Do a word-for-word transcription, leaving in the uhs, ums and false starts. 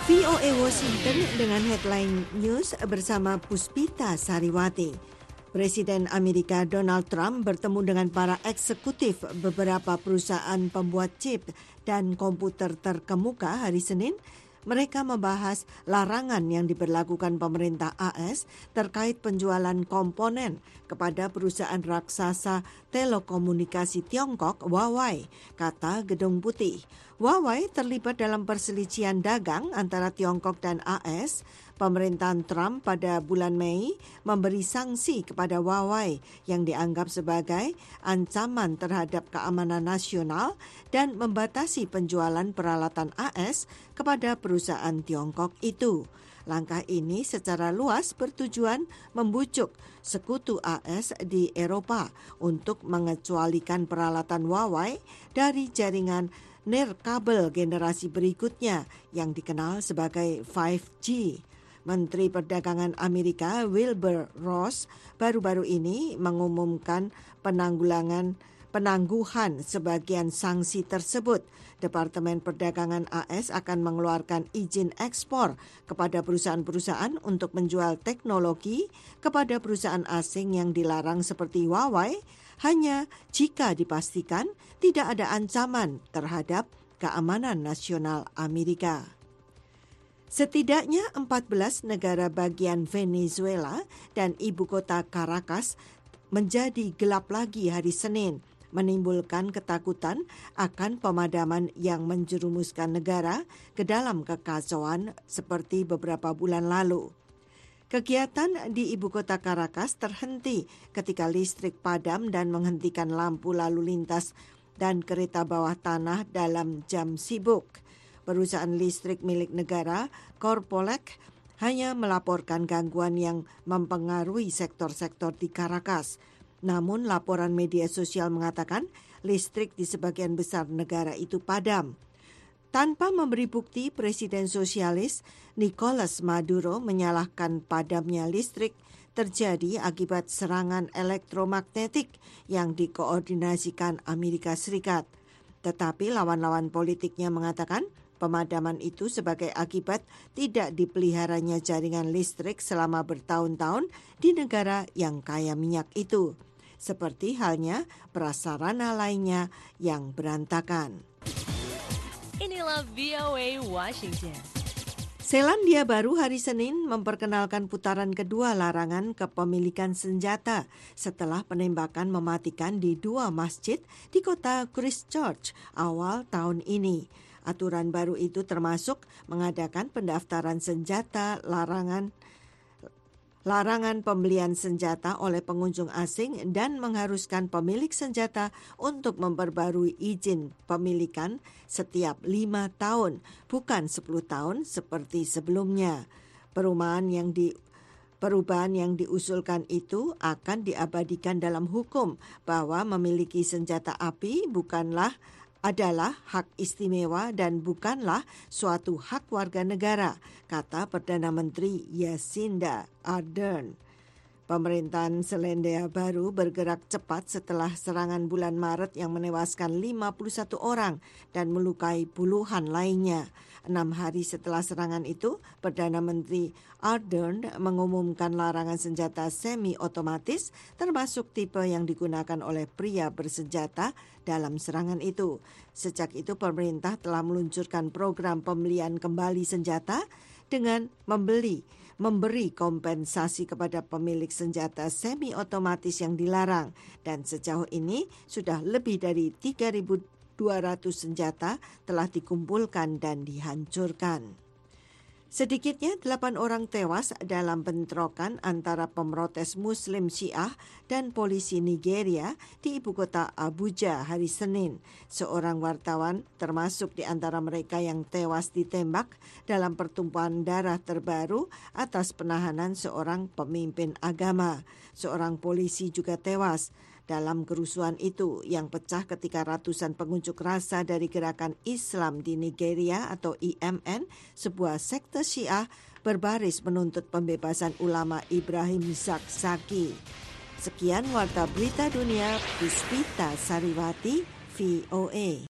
V O A Washington dengan headline news bersama Puspita Sariwati. Presiden Amerika Donald Trump bertemu dengan para eksekutif beberapa perusahaan pembuat chip dan komputer terkemuka hari Senin. Mereka membahas larangan yang diberlakukan pemerintah A S terkait penjualan komponen kepada perusahaan raksasa telekomunikasi Tiongkok, Huawei, kata Gedung Putih. Huawei terlibat dalam perselisihan dagang antara Tiongkok dan A S. Pemerintahan Trump pada bulan Mei memberi sanksi kepada Huawei yang dianggap sebagai ancaman terhadap keamanan nasional dan membatasi penjualan peralatan A S kepada perusahaan Tiongkok itu. Langkah ini secara luas bertujuan membujuk sekutu A S di Eropa untuk mengecualikan peralatan Huawei dari jaringan nirkabel generasi berikutnya yang dikenal sebagai lima G. Menteri Perdagangan Amerika Wilbur Ross baru-baru ini mengumumkan penanggulangan penangguhan sebagian sanksi tersebut. Departemen Perdagangan A S akan mengeluarkan izin ekspor kepada perusahaan-perusahaan untuk menjual teknologi kepada perusahaan asing yang dilarang seperti Huawei hanya jika dipastikan tidak ada ancaman terhadap keamanan nasional Amerika. Setidaknya empat belas negara bagian Venezuela dan ibu kota Caracas menjadi gelap lagi hari Senin, menimbulkan ketakutan akan pemadaman yang menjerumuskan negara ke dalam kekacauan seperti beberapa bulan lalu. Kegiatan di ibu kota Caracas terhenti ketika listrik padam dan menghentikan lampu lalu lintas dan kereta bawah tanah dalam jam sibuk. Perusahaan listrik milik negara, Corpolec, hanya melaporkan gangguan yang mempengaruhi sektor-sektor di Caracas. Namun laporan media sosial mengatakan listrik di sebagian besar negara itu padam. Tanpa memberi bukti, Presiden Sosialis Nicolas Maduro menyalahkan padamnya listrik terjadi akibat serangan elektromagnetik yang dikoordinasikan Amerika Serikat. Tetapi lawan-lawan politiknya mengatakan pemadaman itu sebagai akibat tidak dipeliharanya jaringan listrik selama bertahun-tahun di negara yang kaya minyak itu. Seperti halnya prasarana lainnya yang berantakan. Inilah V O A Washington. Selandia Baru hari Senin memperkenalkan putaran kedua larangan kepemilikan senjata setelah penembakan mematikan di dua masjid di kota Christchurch awal tahun ini. Aturan baru itu termasuk mengadakan pendaftaran senjata, larangan larangan pembelian senjata oleh pengunjung asing dan mengharuskan pemilik senjata untuk memperbarui izin pemilikan setiap lima tahun, bukan sepuluh tahun seperti sebelumnya. Perubahan yang di Perubahan yang diusulkan itu akan diabadikan dalam hukum bahwa memiliki senjata api bukanlah adalah hak istimewa dan bukanlah suatu hak warga negara, kata Perdana Menteri Jacinda Ardern. Pemerintahan Selandia Baru bergerak cepat setelah serangan bulan Maret yang menewaskan lima puluh satu orang dan melukai puluhan lainnya. Enam hari setelah serangan itu, Perdana Menteri Ardern mengumumkan larangan senjata semi-otomatis termasuk tipe yang digunakan oleh pria bersenjata dalam serangan itu. Sejak itu pemerintah telah meluncurkan program pembelian kembali senjata dengan membeli memberi kompensasi kepada pemilik senjata semi-otomatis yang dilarang, dan sejauh ini sudah lebih dari tiga ribu dua ratus senjata telah dikumpulkan dan dihancurkan. Sedikitnya delapan orang tewas dalam bentrokan antara pemrotes Muslim Syiah dan polisi Nigeria di ibu kota Abuja hari Senin. Seorang wartawan termasuk di antara mereka yang tewas ditembak dalam pertumpahan darah terbaru atas penahanan seorang pemimpin agama. Seorang polisi juga tewas dalam kerusuhan itu yang pecah ketika ratusan pengunjuk rasa dari Gerakan Islam di Nigeria atau I M N, sebuah sekte Syiah, berbaris menuntut pembebasan ulama Ibrahim Zakzaki. Sekian Warta Berita Dunia, Puspita Sariwati, V O A.